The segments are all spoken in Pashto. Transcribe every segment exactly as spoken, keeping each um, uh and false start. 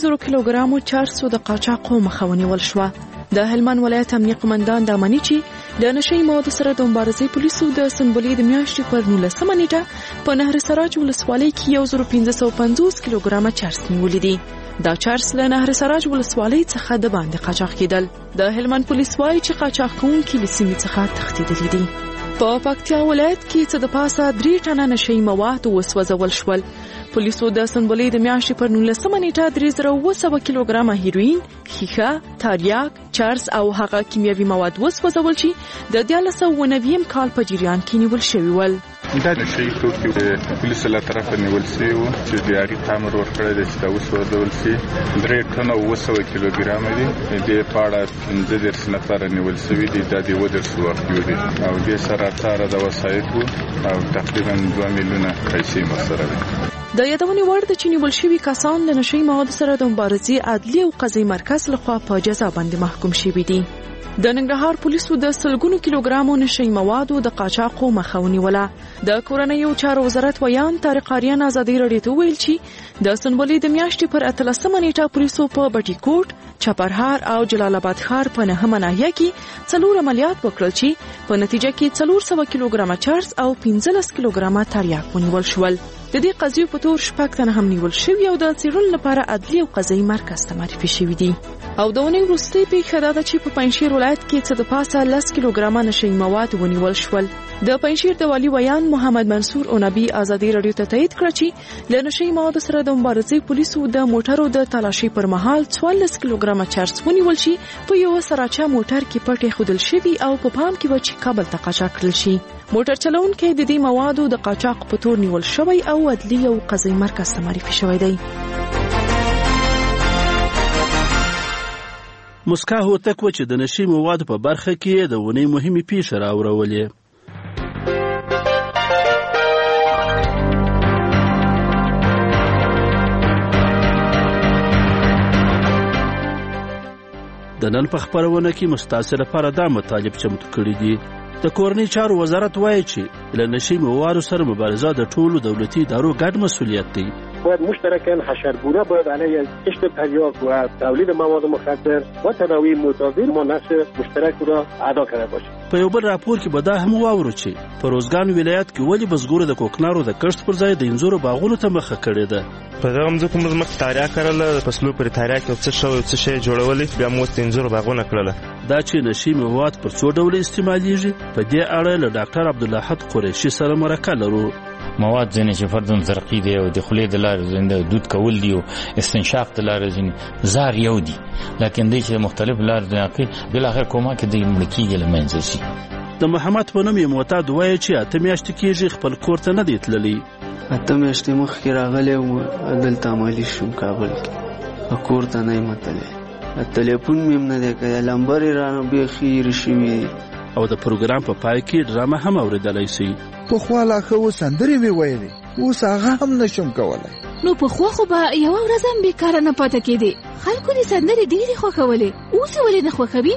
زره کیلوګرامو چارسو د قاچاقو مخه ونیول شوه. د هلمند ولایت امنیه قومندان دا مني چې د نشي موادو سره د مبارزې پولیسو د سنبلې د میاشتې پر نولسمه نیټه په نهر سراج ولسوالۍ کې یو زره پنځه سوه پنځوس کیلوګرامه چارس نیولي دي. دا چارس له نهر سراج ولسوالۍ څخه د باندې قاچاق کېدل. د هلمند پولیس وايي چې قاچاق کوونکي له سیمې څخه تښتېدلي دي. په پکتیا ولایت کې څه د پاسه درې ټنه نشي مواد وسوځول شول. پولیسو د سنبلې د میاشتې پر نولسمه نیټه درې زره اوه سوه کیلوګرامه هیروین، ښیښه، تریاک، چارس او هغه کیمیاوي مواد وسوځول چې د دیارلس سوه نوي کال په جریان کې نیول شوي ول. دا نشي توکي د پولیسو له طرفه نیول شوي وو چې د یاري تامر ورکړی دی چې دا وسوځول شي. درې ټنه اوه سوه کیلوګرامه دي. دې په اړه پنځه دېرش نفره نیول شوي دي. دا د اووه دېرش واقعو دي او دې سره اتاره د وسایط وو او تقریبا دوه میلیونه پیسې ورسره دي. د یادونې وړ ده چې نیول شوي کسان د نشي موادو سره د مبارزې عدلي او قضایي مرکز لخوا په جزا باندې محکوم شوي دي. د ننګرهار پولیسو د سلګونو کیلوګرامو نشي موادو د قاچاقو مخه ونیوله. د کورنیو چارو وزارت ویان طارق آریان ازادي راډیو ته ویل چې د سنبلې د میاشتې پر اتلسمه نیټه پولیسو په بټي کوټ، چپرهار او جلال آباد ښار په نهمه ناحیه کې څلور عملیات وکړل چې په نتیجه کې څلور سوه کیلوګرامه چارس او پنځلس کیلوګرامه تریاک ونیول شول. د دې قضیو په تور شپږ تنه هم نیول شوي او د څېړنې لپاره عدلي او قضایي مرکز ته معرفي شوي دي. او د اونۍ وروستۍ پیښه دا ده چې په پنجشیر ولایت کې څه د پاسه لس کیلوګرامه نشي مواد ونیول شول. د پنجشیر د والي ویان محمد منصور اونبي ازادي راډیو ته تایید کړ چې له نشي موادو سره د مبارزې پولیسو د موټرو د تلاشي پر مهال څوارلس کیلوګرامه چارس ونیول شي. په یو سراچا موټر کې پټې خودل شوي او په پام کې و چې کابل ته قاچاق کړل شي. موټر چلونکي د دې موادو د قاچاق په تور نیول شوی او عدلي او قضایي مرکز ته معرفي شوی دی. مسکا هوتک و چې د نشي موادو په برخه کې د ونې مهمې پیښې راوړولې. د نن په خپرونه کې مستاسو لپاره دا مطالب چمتو کړي دي. د کورنۍ چارو وزارت وایي چې له نشي موادو سره مبارزه د ټولو دولتي ادارو ګډ مسؤلیت دی. باید مشترکاً حشرگونه باید علیه کشت تریاک و تولید مواد مخدر و تنوع متضرر ما نقش مشترک را ادا کرده باشیم. په یو بل راپور کې به دا هم واورو چې په روزګان ولایت کې ولې بزګرو د کوکنارو د کښت پر ځای د انځورو باغونو ته مخه کړې ده. په دغه مځکو موږ مخ تریاک کرله، فصلو پر تریاک یو څه شو څه شی جوړولې، بیا موږ د انځورو باغونه کړله. دا چې نشي مواد پر څو ډول استعمالیږي په دې اړه له ډاکټر عبدالحق قریشي سره مرکه لرو. مواد ځینې چې فرضاً زرقي دی او د خولې د لارې ځینې دود کول دی او استنشاق د لارې ځینې زار یو دی، لکن دی چې مختلف لارې د ناقي بالاخر کومه کې دی مړه کېږي له منځه شي. د محمد په نوم یې معتاد وایي چې اته میاشتې کېږي خپل کور ته نه دی تللی. اته میاشتې مخکې راغلی وم دلته عملي شوم کابل کې، کور ته نه یم تللی. تلیفون مې هم نه دی کړی، لمبر یې رانه بیخي هېرې شوي دي. او د پروګرام په پای کې ډرامه هم اورېدلی شي. پخوا لا ښه و سندرې مې ویلې، اوس هغه هم نشم کولی. نو پخوا خو به یوه ورځ هم بېکاره نه پاته کېدې. خلکو دې سندرې ډېرې خوښولې، اوس یې ولې نه خوښوي؟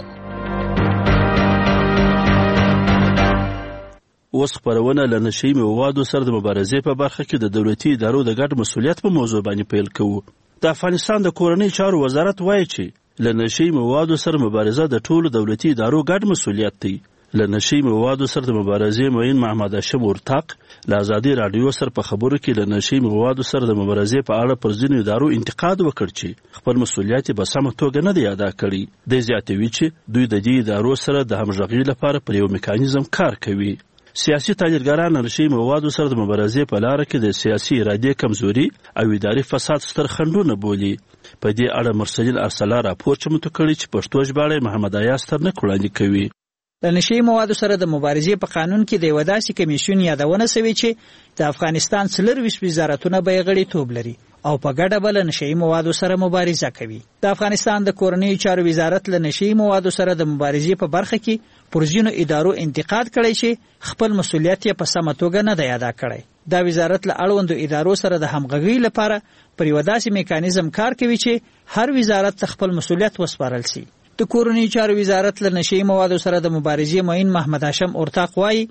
اوس خپرونه له نشي موادو سره د مبارزې په برخه کې د دولتي ادارو د ګډ مسؤلیت په موضوع باندې پیل کوو. د افغانستان د کورنۍ چارو وزارت وایي چې له نشي موادو سره مبارزه د ټولو دولتي ادارو ګډ مسؤلیت دی. له نشي موادو سره د مبارزې معین محمد هاشم ورتاق له ازادي راډیو سره په خبرو کې له نشي موادو سره د مبارزې په اړه پر ځینو ادارو انتقاد وکړ چې خپل مسؤلیت په سمه توګه نه دی ادا کړی. د زیاتوي چې دوی د دې ادارو سره د همغږۍ لپاره پر یو میکانیزم کار کوي. سیاسي تاجرګران له نشي موادو سره د مبارزې په لاره کې د سیاسي ارادې کمزوري او اداري فساد ستر خنډونه بولي. په دې اړه مرسلین ارسلا راپور چمتو کړی چې پښتو ژباړه محمد ایاز تر نه وړاندې کوي. د نشي موادو سره د مبارزې په قانون کې د یو داسې کمیشن یادونه شوې چې د افغانستان څلورویشت وزارتونه به یې غړیتوب لري او په ګډه به له نشي موادو سره مبارزه کوي. د افغانستان د کورنیو چارو وزارت له نشي موادو سره د مبارزې په برخه کې پر ځینو ادارو انتقاد کړی چې خپل مسؤلیت یې په سمه توګه نه دی ادا کړی. دا وزارت له اړوندو ادارو سره د همغږۍ لپاره پر یو داسې میکانیزم کار کوي چې هر وزارت ته خپل مسؤلیت وسپارل شي. د کورنیو چارو وزارت له نشي موادو سره د مبارزې معین محمد هاشم ورتاق وایي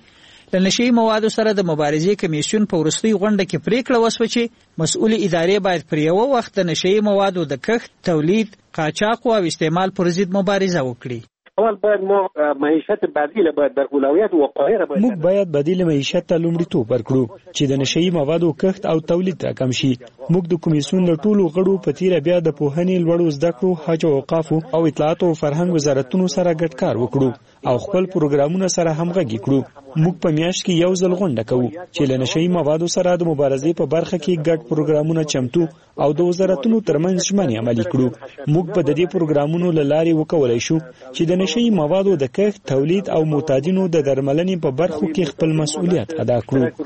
له نشي موادو سره د مبارزې کمیسیون په وروستۍ غونډه کې پریکړه وشوه چې مسؤل ادارې باید پر یو وخت د نشي موادو د کښت، تولید، قاچاق او استعمال پر ضد مبارزه وکړي. اول باید ما معیشت بدیل باید در اولویت وقایع باید موږ باید بدیل معیشت ته لومړیتوب ورکړو چې د نشئی موادو کښت او تولید راکم شي. موږ د کمیسیون له ټولو غړو په تیر بیا د پوهنې لوړو زده کړو، حج او اوقاف او اطلاعات او فرهنګ وزارتونو سره ګډ کار وکړو او خپل پروګرامونه سره همغږي کړو. موږ په میاشت کې یو ځل غونډه کوو چې له نشئی موادو سره د مبارزې په برخه کې ګډ پروګرامونه چمتو او د وزارتونو ترمنځ ژمنې عملي کړو. موږ په دې پروګرامونو له لارې وکولای شو چې د نشئی موادو د کښت، تولید او معتادینو د درملنې په برخو کې خپل مسؤلیت ادا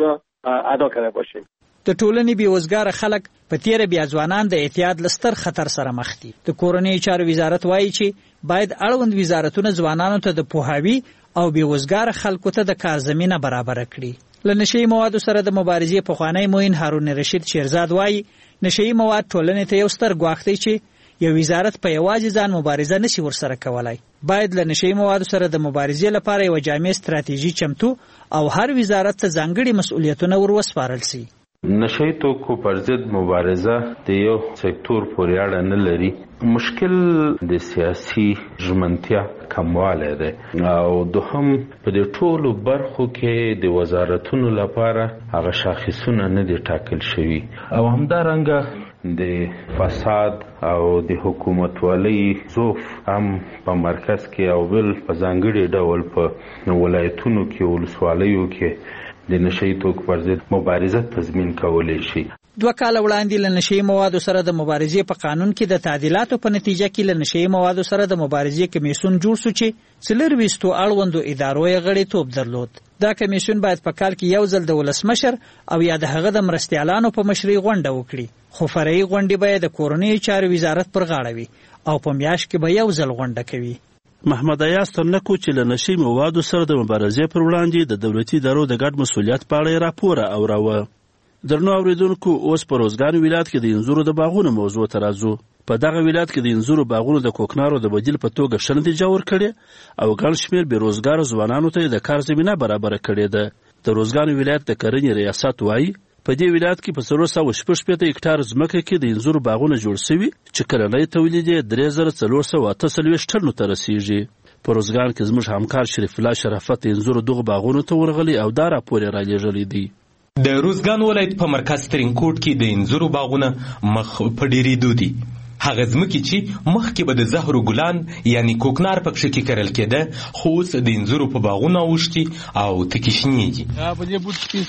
کړو. د ټولنې بیوزګار خلک په تیر بیا ځوانان د اعتیاد لستر خطر سره مخ دي. د کورنۍ چارو وزارت وایي چې باید اړوند وزارتونه ځوانانو ته د پوهاوي او بیوزګار خلکو ته د کار زمینه برابر کړي. له نشئی موادو سره د مبارزې پخوانی موین هارون رشید شیرزاد وایي نشئی مواد ټولنې ته یو ستر ګواښ دی چې یو وزارت په یوازې ځان مبارزه نشي ورسره کولای. باید له نشئی موادو سره د مبارزې لپاره یو جامع ستراتیژي چمتو او هر وزارت ته ځانګړي مسؤلیتونه ور وسپارل شي. نشئی توکو پر ضد مبارزه د یو سکتور پورې اړه نه لري. مشکل د سیاسي ژمنتیا کموالی دی او دوهم په دې ټولو برخو کې د وزارتونو لپاره هغه شاخصونه نه دي ټاکل شوي او همدارنګه د فساد او د حکومتوالۍ ضعف هم په مرکز کې او بل په ځانګړي ډول په ولایتونو کې ولسوالیو کې د نشئی توکو پر ضد مبارزه تضمین کولی شي. دوه کاله وړاندې له نشئی موادو سره د مبارزې په قانون کې د تعدیلاتو په نتیجه کې له نشئی موادو سره د مبارزې کمیسیون جوړ شو چې څلورویشتو اړوندو ادارو یې غړیتوب درلود. دا کمیسیون باید په کال کې یو ځل د ولسمشر او یا د هغه د مرستیالانو په مشرۍ غونډه وکړي، خو فرعي غونډې به د کورنۍ چارو وزارت پر غاړه وي او په میاشت کې به یو ځل غونډه کوي. محمد ایاز ترنکو چې له نشئی موادو سره د مبارزې پر وړاندې د دولتي ادارو د ګډ مسؤلیت په اړه راپور اوراوه. درنو اوریدونکو، اوس په روزګان ولایت کې د انځورو د باغونو موضوع ته راځو. په دغه ولایت کې د انځورو باغونو د کوکنارو د بدیل په توګه ښه نتیجه ورکړې او ګڼ شمېر بېروزګاره ځوانانو ته د کار زمینه برابره کړې ده. د روزګان ولایت د کرنې ریاست وایي په دې ولایت کې په څلور سوه شپږ شپېته هکټار ځمکه کې د انځورو باغونه جوړ شوي چې کلنی تولید یې درې زره څلور سوه اته څلوېښت ټنو ته رسیږي. په روزګان کې زموږ همکار شریف الله شرافت د انځورو دغو باغونو ته ورغلی او دا راپور یې رالیږلی دی. د روزګان ولایت په مرکز ترینکوټ کې د انځورو باغونه مخ په ډېرېدو دي. هغه ځمکې چې مخکې به د زهرو ګلان یعنی کوکنار پکښې کې کرل کېده خو اوس د انځورو په باغونه اوښتي او تکې شنېږي. په دې بوټ کې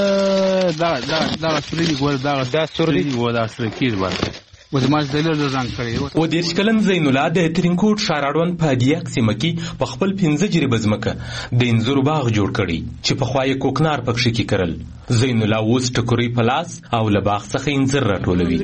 سره دغه سره دي ګوره دغه سره دي و دا سره کېږي و دېرش کلن زین الله د ترینکوټ ښار اړوند په دیاک سیمه کې په خپل پنځه جریبه ځمکه د انځورو باغ جوړ کړی چې پخوا یې کوکنار پکښې کې کرل. زین الله اوس ټکورۍ په لاس او له باغ څخه انځر راټولوي.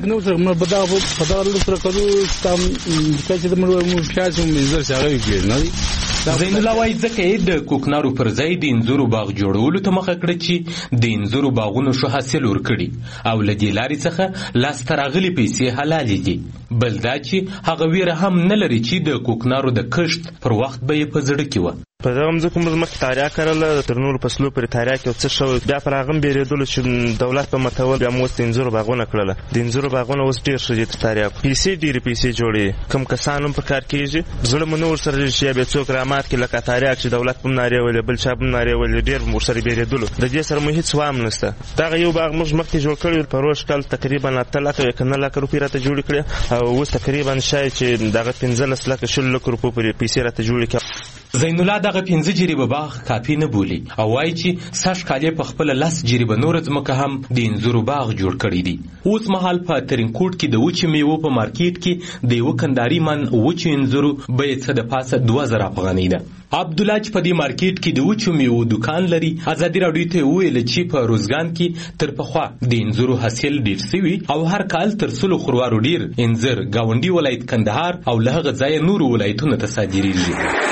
زین الله وایي ځکه یې د کوکنارو پر ځای د انځورو باغ جوړولو ته مخه کړه چې د انځورو باغونو ښه حاصل ورکړي او له دې لارې څخه لاسته راغلي پیسې حلالې دي. بل دا چې هغه ویره هم نه لري چې د کوکنارو د کښت پر وخت به یې په زړه کې وه. په دغه مځکو موږ مخکې تاریا کرله، تر نورو فصلو پورې تاریا کې یو څه شوی، بیا پر هغه هم بیرېدلو چې دولت په متول بیا مو اوس د انځورو باغونه کړله. د انځورو باغونه اوس ډېر ښه دي تر تاریا، پیسې ډېرې پیسې جوړوي. کوم کسان هم په کار کېږي، زړه مو نه ورسره چې بیا څوک رامات کړي لکه تاریا چې دولت هم نارې ویلې بل چا هم نارې ویلې، ډېر ورسره بیرېدلو. د دې سره مو هېڅ وام نشته. دغه یو باغ موږ مخکې جوړ کړی په روش کال تقریبا اته لکه یا نه لکه روپۍ راته جوړې کړې او اوس تقریبا شاید چې دغه پنځلس لکه شل لکه روپۍ پورې پیسې راته جوړې کړې. زین الله دغه پنځه جریبه باغ کافي نه بولي او وایي چې سږ کال یې په خپله لس جریبه نوره ځمکه هم د انځورو باغ جوړ کړی دی. اوس مهال په ترینکوټ کې د وچې میوو په مارکیټ کې د یوه کنداري من وچو انځورو بیه څه د پاسه دوه زره افغانۍ ده. عبدالله چې په دې مارکیټ کې د وچو میوو دکان لري ازادي راډیو ته وویل چې په روزګان کې تر پخوا د انځورو حاصل ډېر سوي او هر کال تر سلو خروارو ډېر انځر ګاونډي ولایت کندهار او له هغه ځایه نورو ولایتونو ته صادریږي.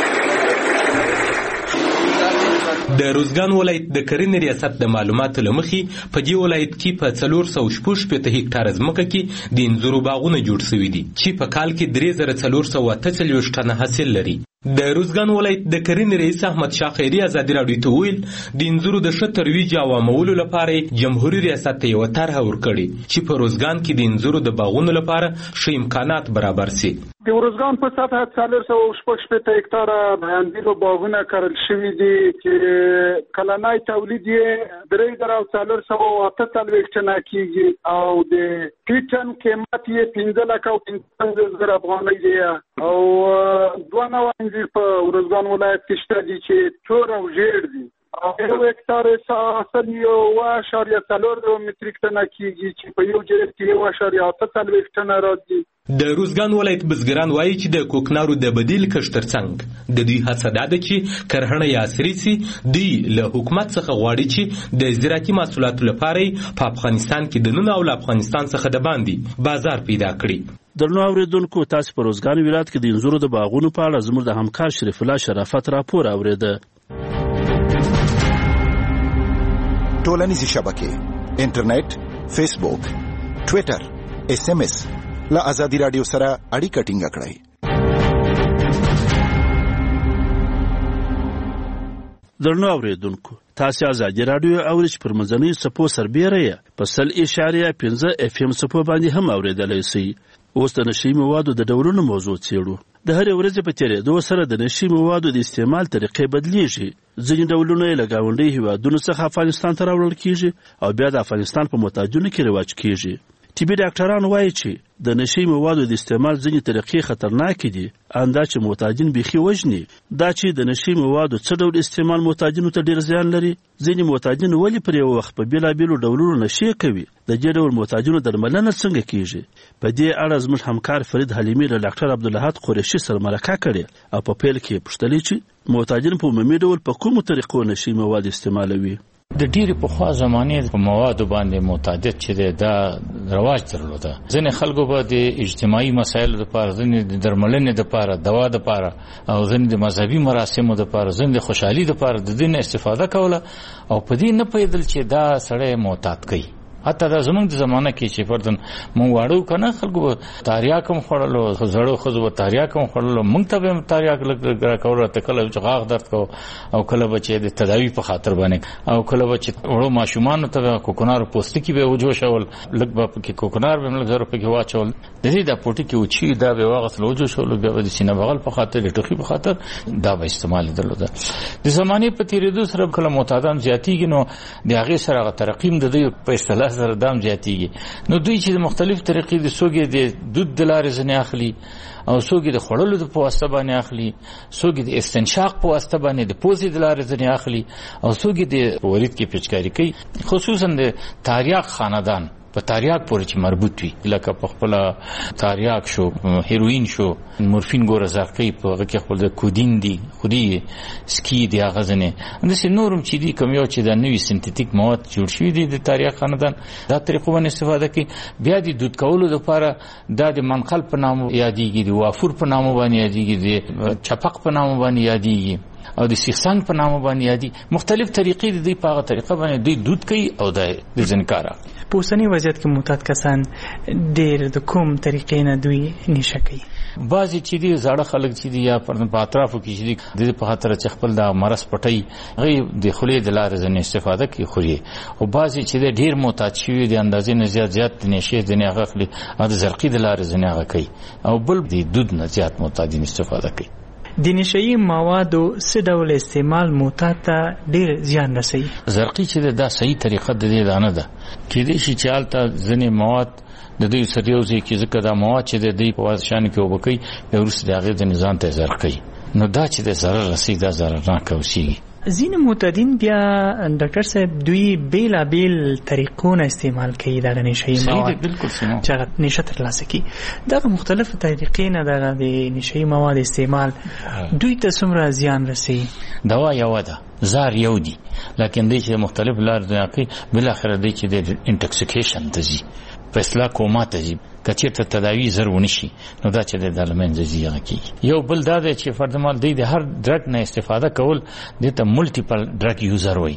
د روزګان ولایت د کرنې ریاست د معلوماتو له مخې په دې ولایت کې په څلور سوه شپږ شپېته هکټاره ځمکه کې د انځورو باغونه جوړ شوي دي چې په کال کې درې زره څلور سوه اته څلوېښت ټنه حاصل لري. د روزګان ولایت د کرنې رئیس احمد شاه خیري ازادي راډیو ته ویل د انځرو د ښه ترویج او عامولو لپاره جمهوریت ریاست ته یوه طرحه ورکړې چې په روزګان کې د انځرو د باغونو لپاره ښه امکانات برابر سي. د ورزګان په سطح څلور سوه شپږ شپېته هکتاره اندیلو باغونه کرل شوي دي چې کلنی تولید یې درې زره او څلور سوه اته څلوېښت ټنه کېږي او د فی ټن قیمت یې پنځه لکه او پنځه پنځوس زره افغانۍ دی او دوه نوع انځر په ورزګان ولایت کې شته دي چې تور او ژیړ دي او یو هکتار حاصل یو اعشاریه څلور متریک ټنه کېږي چې په یو جریب کې یو اعشاریه اته څلوېښت ټنه راځي. د روزګان ولایت بزګران وایي چې د کوکنارو د بدیل کښت ترڅنګ د دوی هڅه دا ده چې کرهڼه یې عصري سي. دوی له حکومت څخه غواړي چې د زراعتي محصولاتو لپاره په افغانستان کې دننه او له افغانستان څخه د باندې بازار پیدا کړي. درنو اوریدونکو، تاسو په روزګان ولایت کې د انځرو د باغونو په اړه زموږ د همکار شریف الله شرافت راپور اوریده. ټولنیزې شبکې، انټرنیټ، فیسبوک، ټویټر، ایس ایم ایس له ازادي راډیو سره اړیکه ټینګه کړئ. درنو اوریدونکو، تاسو ازادي راډیو اورئ چې پر منځنۍ څپو سربیره یې په سل اشاریه پنځه اف ام څپو باندې هم اوریدلی شئ. اوس د نشي موادو د ډولونو موضوع څیړو. د هرې ورځې په تېرېدو سره د نشي موادو د استعمال طریقې بدلیږي. ځینې ډولونه یې له ګاونډي هیوادونو څخه افغانستان ته راوړل کیږي او بیا د افغانستان په محتاجونو کې رواج کیږي. طبي ډاکټران وایي چې د نشي موادو د استعمال ځینې طریقې خطرناکې دي، اندا چې محتاجین بیخي وژني. دا چې د نشي موادو څه ډول استعمال محتاجینو ته ډیر زیان لري، ځینې محتاجین ولې پر یو وخت په بېلابېلو ډولونو نشي کوي، د دې ډول محتاجینو درملنه څنګه کیږي. په دې اړه زموږ همکار فرید حلیمي له ډاکټر عبدالحد قریشي سره مرکه کړې او په پیل کې یې پوښتلې چې محتاجین په عمومي ډول په کومو طریقو نشي مواد استعمالوي. د ډیری پخوا زمانې په موادو باندې معتادت چې دا رواج درلوده. ځینې خلکو به د اجتماعي مسایلو لپاره، ځینې د درملنې لپاره، دوا لپاره او ځینې د مذهبي مراسمو لپاره، ځینې د خوشحالي لپاره د دې استفاده کوله او په دې نه پوهېدل چې دا سړی معتاد کوي. حتی دا زمونږ د زمانه کې چې پردن مونږ واړو کنه خلکو به تاریاک هم خوړلو، زړو ښځو به تاریاک هم خوړلو، مونږ ته به هم تاریاک لږ راکول، راته کله چې غاښ درد کو او کله به چې د تداوي په خاطر باندې او کله به چې وړو ماشومانو ته به کوکنارو پوستکي به وجوشول، لږ به پکې کوکنار به هم لږ زر پکې واچول، د دې دا پوټي کې وچي دا به واغسل وجوشول، بیا به د سینه بغل په خاطر د ټوخي په خاطر دا به استعمال درلوده. د زمانې په تېرېدو سره کله معتادان زیاتېږي نو د هغې سره هغه ترقیم د دوی په اصطلاح سره دام زیاتېږي. نو دوی چې د مختلف طریقې د څوک د دود د لارې ځینې اخلي او څوک د خوړلو د په واسطه باندې اخلي، څوک د استنشاق په واسطه باندې د پوزې د لارې ځینې اخلي او څوک د ورید کې پچکاري کوي. خصوصا د تاریاک خاندان په تاریاک پورې چې مربوط وي، لکه په خپل تاریاک شو، هیروین شو، مورفین ګوره زرقی په هغه کې خپل د کودین دي، خودي سکی دي، هغه ځنې همداسې نورم چې دي کوم یو چې د نوي سنتیتیک مواد جوړ شوي دي د تاریاک خاندان دا طریقو باندې استفاده کوي. بیا د دود کولو دپاره دا د منقل په نامه یادېږي، د وافور په نامه باندې یادېږي، د چپق په نامه باندې یادېږي او د سیخسنګ په نامه باندې یادي. مختلف طریقې د دوی په هغه طریقه باندې دوی دود کوي او د ځینې کاره. په اوسني وضعیت کې معتاد کسان ډېر د کوم طریقې نه دوی نشه کوي؟ بعضې چې دي زاړه خلک چې دي یا په اطرافو کې چې دي د دې په خاطر چې خپل دا مرض پټوي، هغوی د خولې د لارې ځینې استفاده کوي خوري، او بعضې چې دی ډېر معتاد شوي د اندازې نه زیات زیات د نشې ځینې هغه اخلي او د زرقي د لارې ځینې هغه کوي، او بل د دود نه زیات معتادین استفاده کوي. د نشهیي موادو څه ډول استعمال معتاد ته ډېر زیان رسوي؟ زرقي چې دا صحیح طریقه د دې دا نه ده. کېدای شي چې هلته ځینې مواد د دوی سره یو ځای کې، ځکه دا مواد چې د دوی په واسطه کې اوبه کوي بیا وروسته د هغې د نظام ته زر کوي، نو دا چې د ضرر رسي دا ضررناکه اوسېږي. ځینې معتادین بیا ډاکټر صاحب دوی بیلابیل طریقونه استعمال کوي دغه نشهیي مواد چې هغه نشه ترلاسه کړي. دغه مختلفو طریقې نه دغه د نشهیي مواد استعمال دوی ته څومره زیان رسوي؟ دوا یوه ده، زار یو دي، لکن دی چې مختلف لارې ځای کوي، بالاخره دی چې د انټکسیکیشن ته ځي، په اصطلاح کوما ته ځي. که چېرته تداوي زر ونه شي نو دا چې د له منځه ځي هغه کېږي. یو بل دا دی چې فرض محال دی د هر ډرګ نه استفاده کول دې ته ملټیپل ډرګ یوزر وایي،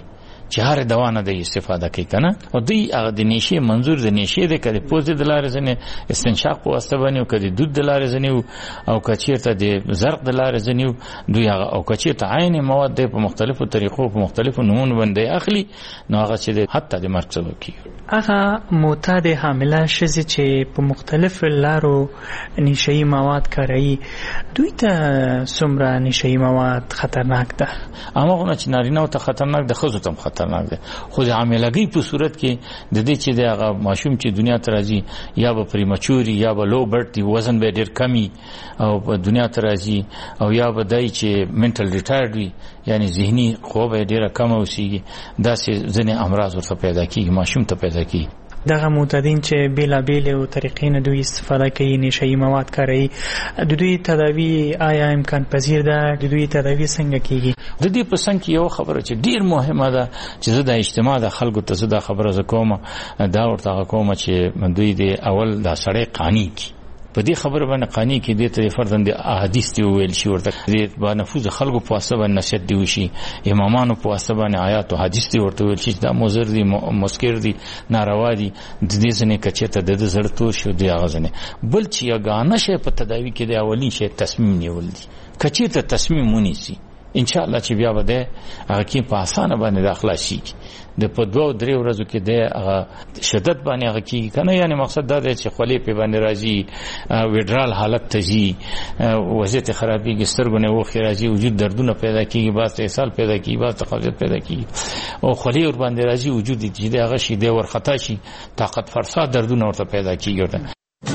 چې هر دوا نه د استفاده کوي کنه او دوی هغه د نشي منظور د نشي د کړي پوزې د لارې ځنه استنشاق په واسطه باندې او کړي دود د لارې ځنه او کچیرته د زرق د لارې ځنه دوی هغه او کچیرته عین مواد په مختلفو طریقو په مختلفو نمونه باندې اخلي نو هغه چې حتی د مرګ سبب کیږي. هغه معتاد حامله شزه چې په مختلف لارو نشي مواد کاروي دوی ته څومره نشي مواد خطرناک ده؟ هغه چې نارینه ته خطرناک ده خو ته خطرناک ده خو د حاملګۍ په صورت کې د دې چې د هغه ماشوم چې دنیا ته راځي یا به پریمچوري یا به لو برت وزن به ډیر کمی او په دنیا ته راځي او یا به دای چې منټل ریټایرډ وي یعنی ذهني خوب ډیره کم اوسېږي داسې ځینې امراض ورته پیدا کیږي ماشوم ته پیدا کیږي. دغه معتادین چې بیلا بیل او طریقې نه دوی استفاده کوي نشي مواد کاروي د دوی تداوی آیا امکان پذیر ده د دوی تداوی څنګه کیږي؟ د دې په څنګه یو خبره چې ډیر مهمه ده چې زه د اجتماع د خلکو ته زه د خبره زکوم دا ورته کوم چې دوی د اول د سړی قانی کی په دې خبره باندې قانی کې د ته فردن د احادیث دی ویل شي ورته د با نفوذ خلکو په واسطه باندې نشد دی وشي امامانو په واسطه باندې آیات او حدیث دی ورته ویل شي دا مضر دي مسکر دي ناروا دي د دې څخه کچته د زړه تور شو دی اغازنه بل چې یګانه شي په تداوی کې د اولین شي تصمیم نیول دي کچته تصمیم ونیسي ان شاء الله چې بیا به هغه کې په اسانه باندې داخله شي د په دوه درې ورځو کې د شدت باندې هغه کې کنه یعنی مقصد دا دی چې خولې په باندې راځي وډرال حالت ته ځي وضعیت خرابېږي سترګو نه وخت راځي وجود دردونه پیدا کیږي بعض اسهال پیدا کیږي بعض تقاضا پیدا کیږي او خولې ور باندې راځي وجود چې هغه شي د ور خطا شي طاقت فرسا دردونه ورته پیدا کیږي.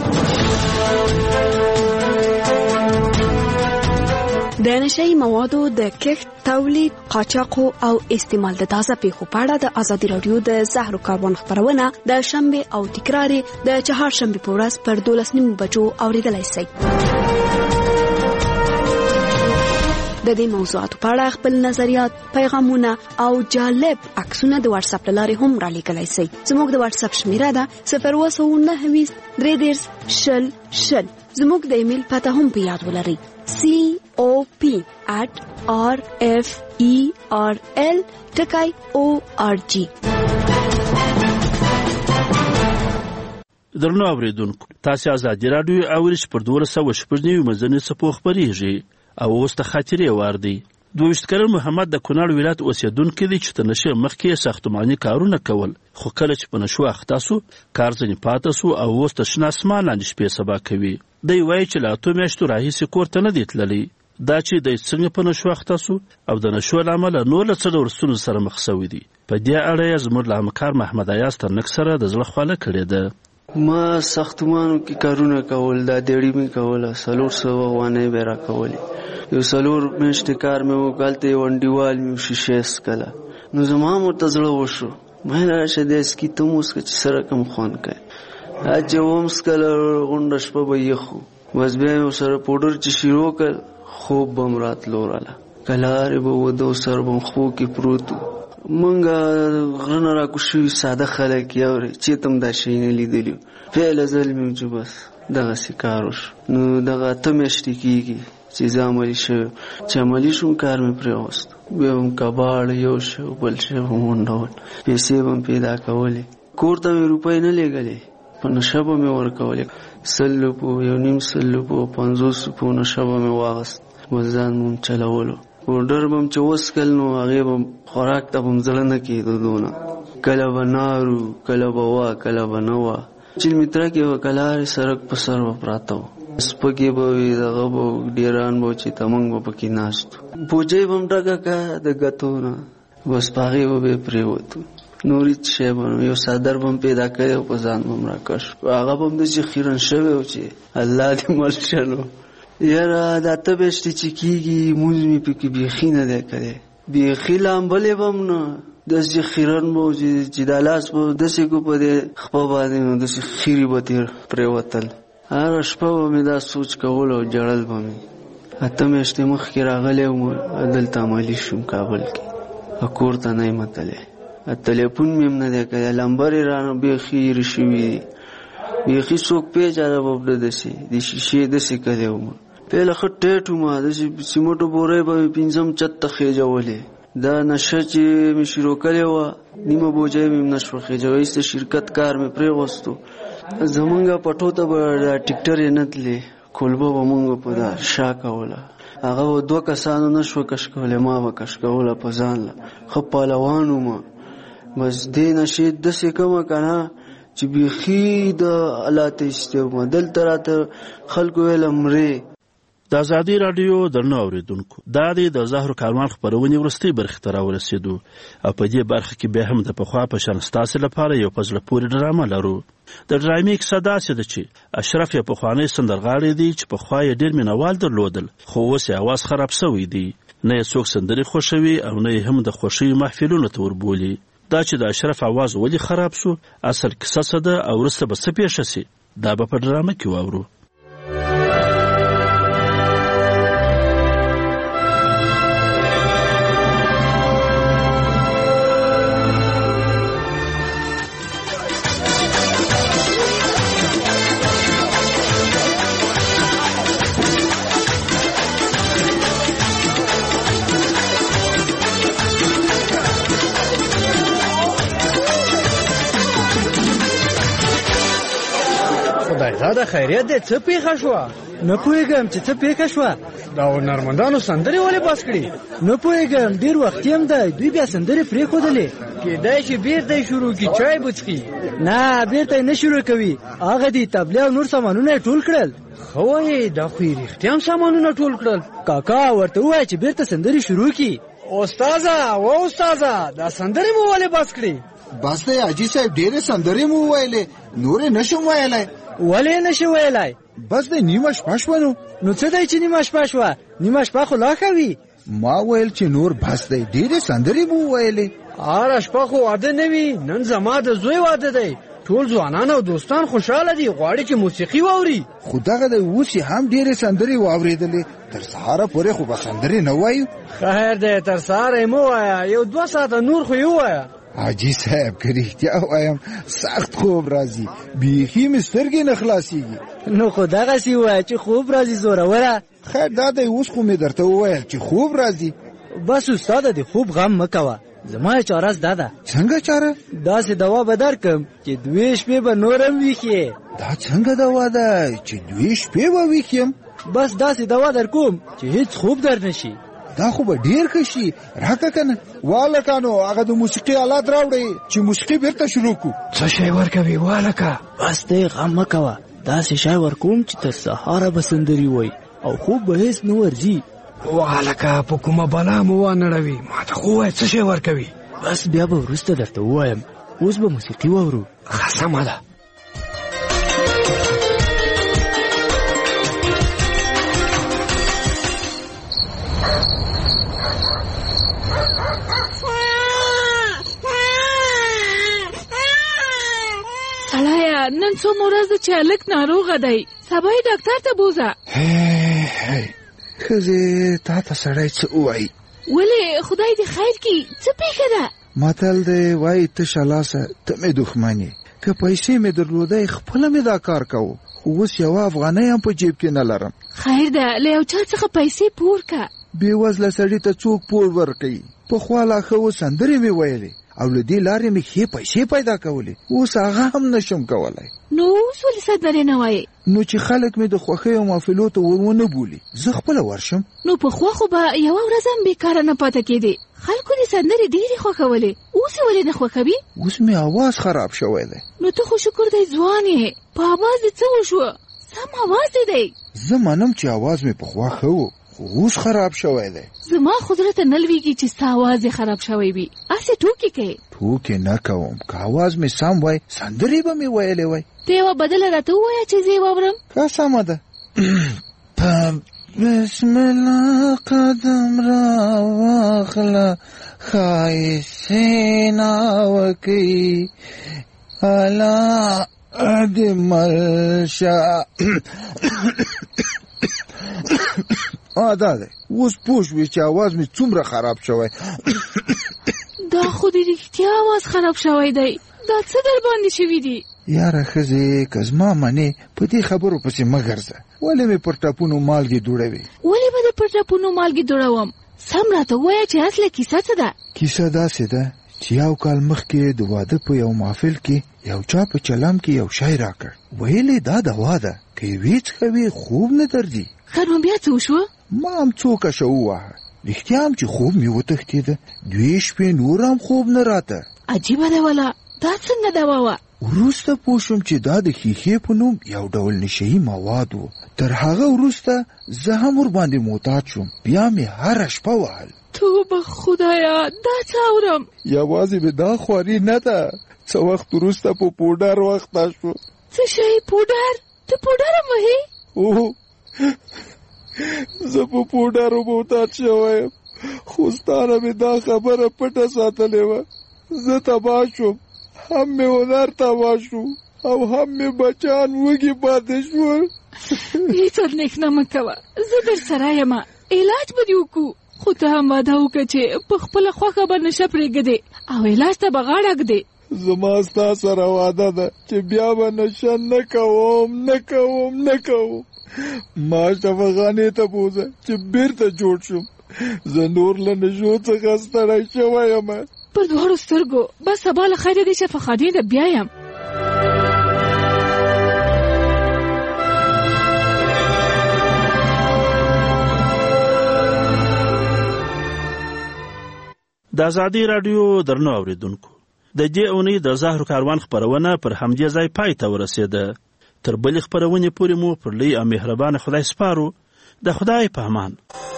د نشئی موادو د کښت تولید قاچاق او استعمال د تازه پیښو په اړه د ازادي رادیو د زهرو کاروان خبرونه د شنبه او تکرار د چهارشنبه په ورځ پر دولس نیم بجو اوریدلای شئ. د دې موضوعاتو په اړه خپل نظریات پیغامونه او جالب عکسونه د واتس اپ لارې هم را لیږلای شئ. زموږ د واتس اپ شمیره ده صفر اووه سوه نهه ویشت درې دېرش شل شل. زموږ د ایمیل پته هم په یاد ولرئ c o p at r f e r l ټکی o r g. درنو اوریدونکو تاسو ازادي رادیو اورش پر دولس سوه شپږ نوي مزنې سپو خبرېږي او اوس ته خاطرې وار دی. دوه ویشت کلن محمد د کونړ ولایت اوسېدونکی دی چې تر نشې مخکې ساختماني کارونه کول خو کله چې په نشو اخته سو کار ځنې پاته سو او اوس د شنه اسمان لاندې شپې سبا کوي. دی وایي چې له اتو میاشتو راهیسې کور ته نه دی تللی دا چې دی څنګه په نشو اخته سو او د نشو له امله نور له څلور ستونزو سره مخ سوی دی. په دې اړه یې زموږ له همکار محمد ایاز ترنک سره د زړه خواله کړې ده. ما ساختمانو کې کارونه کول دا دیړی مې کوله څلور سوه افغانۍ به راکولې یو څلور میاشتې کار مې وکړ هلته یې ونډیوال مې شیشې څکله نو زما هم ورته زړه وشو ما راشه دی اسکي ته هم وڅکه چې سره کم خوند کوي چې وم څکله غونډه شپه به یخو بس بیا یې ورسره پوډر چې شروع کړ خوب به م راتلو راله کلارې به وده او سر به م خوب کې پروت و مونږه غره نه راکوز شوي ساده خلک یاورې چېرته م دا شی نه لیدلي وو فعله ځل مې چې بس دغسې کار وشو نو دغه اته میاشتې کېږي چې زه عملي شوی چې عملي شوم کار مې پرېوست بیا هم کباړ یو شی بل شی به م ونډول پیسې به م پیدا کولې کور ته مې روپۍ نه لېږلې په نشه به مې ورکولې سل روپو یو نیم سل روپو پنځوس روپو نشه به مې واغست بس ځان به م چلولو پوډر به م چې وڅکل نو هغې به خوراک ته به م زړه نه کېدو دونه کله به نارو کله به وه کله به نه وه چلمتره کې به کلارې سړک په سر به پراته وو سپکې به وي دغه به ډېران به چې تمنګ به پکې ناست وو بوجۍ به م ډکه کړه د ګتو نه بس په هغې به به یې پرېوتو نور هېڅ شی به یو څادر به م پیدا کړی او په ځان به م راکش هغه به م داسې خیرن شوی و چې الله دې مل شلو یاره دا اته میاشتې چې کېږي مونځ مې پکې بیخي نه دی کړی بیخي لامبلې به م نه داسې خیرن به و چې دا لاس به داسې کو په دې خپه باندې نو داسې خیرې به تېر پرېوتل هره شپه به مې دا سوچ کول او جړل به مې اته میاشتې مخکې راغلی وم دلته عملي شوم کابل کې کور ته نه یم تللی تلیفون مې هم نه دی کړی لمبرې رانه بیخي ایرې شوي دي بیخي څوک پېژنه به مې داسې د شیشې داسې کړی وم پهله ښه ټیټ وم داسې سیمټو بورۍ به مې پنځم چت ته خېجولې دا نشه چې مې شروع کړې وه نیمه بوجۍ مې نه شوه خېجوي د شرکت کار مې پرېغوستو زمونږ پټو ته به دا ټیکټر یې نه تلې کولبه به مونږ په دا شا کوله هغه دوه کسانو نه شوه کش کولی ما به کش کوله په ځان له ښه پهلوان ومه بس دې نشې داسې کومه که نه چې بیخي د الله ته ایستې ومه دلته راته خلکو ویله مرې د ازادي راډیو درنو اورېدونکو دا دی د زهرو کاروان خپرونې وروستۍ برخې ته راورسېدو او په دې برخه کې بیا هم د پخوا په شان ستاسې لپاره یو په زړه پورې ډرامه لرو. د ډرامې کیسه داسې ده چې اشرف یو پخوانی سندرغاړی دی چې پخوا یې ډېر مینوال درلودل خو اوس یې اواز خراب سوی دی نه یې څوک سندرې خوښوي او نه یې هم د خوښیو محفلونو ته وربولي. دا چې د اشرف اواز ولې خراب سو اصل کیسه څه ده او وروسته به څه پیښه سي دا به په ډرامه کې واورو. دا د خیریت دی څه پیښه شوه نه پوهېږم چې څه پیښه شوه دا هنرمندانو سندرې ولې بس کړي نه پوهېږم ډېر وخت هم دی دوی بیا سندرې پرېښودلې کېدای شي بیرته یې شروع کړي چای به څښي نه بیرته یې نه شروع کوي هغه دي تبلې او نور سامانونه یې ټول کړل ښه وایې دا خو یې رښتیا هم سامانونه ټول کړل کاکا ورته ووایه چې بیرته سندرې شروع کړي استاذه و استاذه دا سندرې مو ولې بس کړي بس دی حاجي صاحب ډېرې سندرې مو وویلې نورې نشم ویلی ولې نشي ویلی بس دی نیمه شپه شوه نو نو څه دی چې نیمه شپه شوه نیمه شپه خو لا ښه وي ما ویل چې نور بس دی ډېرې سندرې مو وویلې هره شپه خو واده نه وي نن زما د زوی واده دی ټول ځوانان او دوستان خوشحاله دي غواړي چې موسیقي واوري خو دغه دی اوس یې هم ډېرې سندرې واورېدلې تر سهاره پورې خو به سندرې نه وایو خیر دی تر سهاره یې مه وایه یو دوه ساعته نور خو یې ووایه حاجي صاحب که رښتیا وایم سخت خوب راځي بیخي مې سترګې نه خلاصېږي نو خو دغسې ووایه چې خوب راځي زوروره خیر دا دی اوس خو مې درته وویل چې خوب راځي بس استاده د خوب غم مه کوه زما چاره زده ده څنګه چاره داسې دوا به درکم چې دوې شپې به نور هم ویښې دا څنګه دوا ده چې دوې شپې به ویښ یم بس داسې دوا در کوم چې هیڅ خوب در نشي دا خو به ډېر ښه شي راکه که نه والکانو هغه د موسیقي آلات راوړئ چې موسیقي بیرته شروع کړو څه شی ورکوي والکه بس دی غم مه کوه داسې شی ورکوم چې تر سهاره به سندرې وایي او خوب به هېڅ نه ورځي والکه په کومه بلا مو وانړوي ما ته خو ووایه څه شی ورکوي بس بیا به وروسته درته ووایم اوس به موسیقي واورو ښه سمه ده نن څو ورځ د چې هلک ناروغه دی سبا یې ډاکټر ته بوځه ښځې تا ته سړی څه ووایي ولې خدای دې خیر کړي څه پېښه ده متل دی وایي تشه لاسه ته مې دښمن یې که پیسې مې درلودی خپله مې دا کار کوو خو اوس یوه افغانۍ هم په جیب کې نه لرم خیر ده له یو چا څخه پیسې پور که بېوزله سړي ته څوک پور ورکوي پخوا لا ښه و سندرې مې ویلې او له دې لارې مې ښې پیسې پیدا کولې اوس هغه هم نشم کولی نو اوس ولې سندرې نه وایې نو چې خلک مې د خوښیو محفلو ته ور ونه بولي زه خپله ورشم نو پخوا خو به یوه ورځ هم بېکاره نه پاته کېدې خلکو دې سندرې ډېرې خوښولې اوس یې ولې نه خوښوي اوس مې اواز خراب شوی دی نو ته خو شکر دی ځوان یې په اواز دې څه وشوه سم اواز دې دی زه منم چې اواز مې پخوا ښه و اوس خراب شوی دی زما خو زړه ته نه لوېږي چې ستا اواز یې خراب شوی وي هسې ټوکې کوې ټوکې نه کوم که اواز مې سم وای سندرې به مې ویلې وای ته یوه بدله راته ووایه چې زه یې واورم ښه سمه ده بسم الله قدم را واخله ښایستې ناوکۍ الله دې مل شه آه دا دی اوس پوه شوې چې اواز مې څومره خراب شوی دا خو دې رښتیا اواز خراب شوی دی دا څه در باندې شوي دي یاره ښځې که زما منې په دې خبرو پسې مه ګرځه ولې مې پر ټپونو مالګې دوړوي ولې به د پر ټپونو مالګې دوړوم سم راته وایه چې اصله کیسه څه ده؟ کیسه داسې ده چې یو کال مخکې د واده په یو محفل کې یو چا په چلم کې یو شی راکړ. ویلې دا دوا ده که یې وې څښوې خوب نه درځي. ښه نو بیا څه وشوه؟ ما هم څو کشه وواهه. رښتیا هم چې خوب مې وتښتېده. دوې شپې نور هم خوب نه راته. عجیبه ده ولا دا څنګه دوا وه؟ وروسته پوه شوم چې دا د ښیښې په نوم یو ډول نشهیي مواد و. تر هغه وروسته زه هم ورباندې معتاد شوم. بیا مې هره شپه وهل. توبه خدایا دا څه اورم؟ یوازې مې دا خواري نه ده، څه وخت وروسته په پوډر وخته شو. څه شی پوډر؟ ته پوډر هم وهې؟ او زه په پوډرو معتاد شوی یم، خو ستا نه مې دا خبره پټه ساتلې وه. زه تباه شوم، هم مې هنر تباه شو او هم مې بچان وږي پاتې شول. هېڅ اندېښنه مه کوه، زه در سره یم، علاج به دې وکړو. خو ته هم وعده وکړه چې په خپله خوښه به نشه پرېږدې او علاج ته به غاړه ږدې. زما ستا سره وعده ده چې بیا به نشه نه کوم نه کوم نه کوم. ما شفاخانې ته بوځه چې بیرته جوړ شم. زه نور له نشو څخه ستړی شوی یم. پر دواړو سترګو بس سبا له خیره دې شفاخانې ته بیا یم. د ازادي راډیو درنو اوریدونکو، د دې اونۍ د زهرو کاروان خپرونه پر همدې ځای پای ته ورسېده. تر بلې خپرونې پورې مو پر لوی او مهربانه خدای سپارو. د خدای په امان.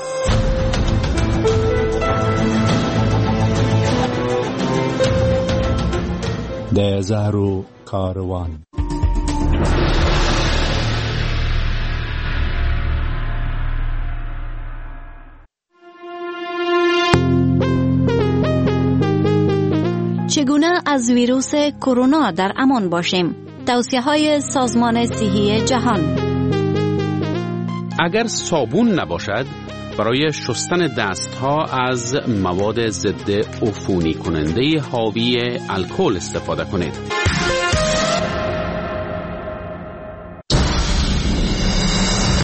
د زهرو کاروان. چگونه از ویروس کرونا در امان باشیم؟ توصیه‌های سازمان صحی جهان. اگر صابون نباشد، برای شستن دستها از مواد ضد عفونی کننده حاوی الکل استفاده کنید.